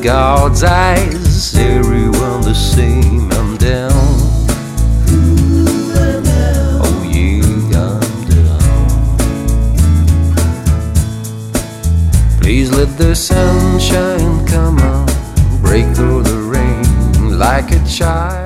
God's eyes, everyone the same. I'm down. Oh yeah, I'm down. Please let the sunshine come on, break through the rain like a child.